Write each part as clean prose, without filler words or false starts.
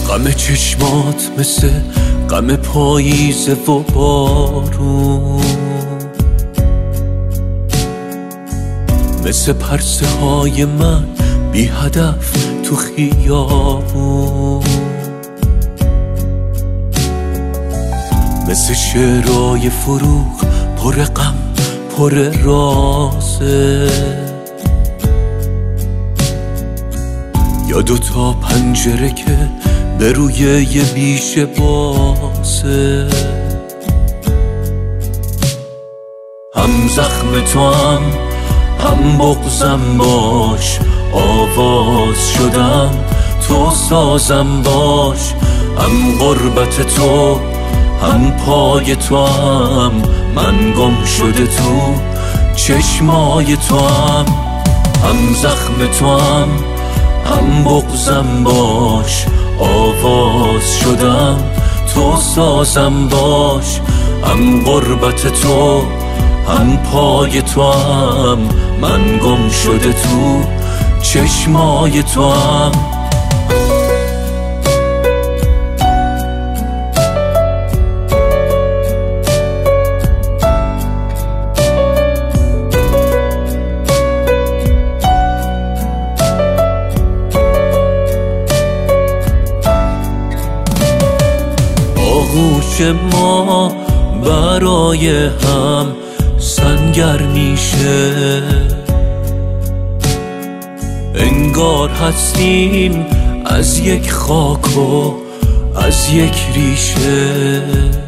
غم چشمات مثل غم پاییز و بارون، مثل پرسه های من بی هدف تو خیابون، مثل شعرهای فروغ پر غم پر رازه، یا دوتا پنجره که به روی یه بیشه بازه. هم زخم تو هم بغضم باش، آواز شدم تو سازم باش. هم غربت تو هم پای تو هم من گم شده تو چشمای تو هم زخم تو هم بغضم باش، آواز شدم تو سازم باش. هم غربت تو هم پای تو هم من گم شده تو چشمای تو آغوش ما برای هم سنگر میشه، انگار هستیم از یک خاک و از یک ریشه.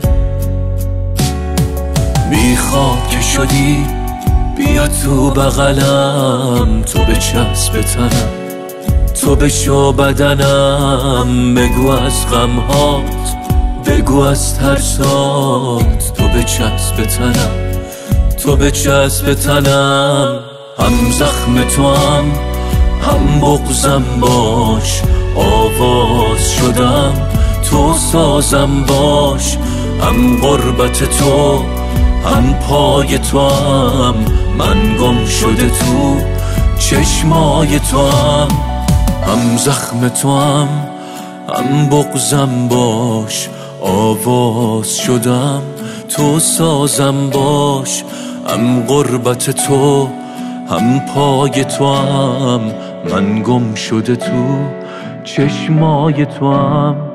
میخوام که شدی بیا تو بغلم، تو بچسب تنم تو بشو بدنم. بگو از غمهات بگو از ترسات، تو بچسب تنم تو بچسب تنم. هم زخم تو هم بغضم باش، آواز شدم تو سازم باش. هم غربت تو هم پای تو هم من گم شده تو چشمای تو هم زخم تو هم بغضم باش، آواز شدم تو سازم باش. هم غربت تو هم پای تو هم من گم شده تو چشمای تو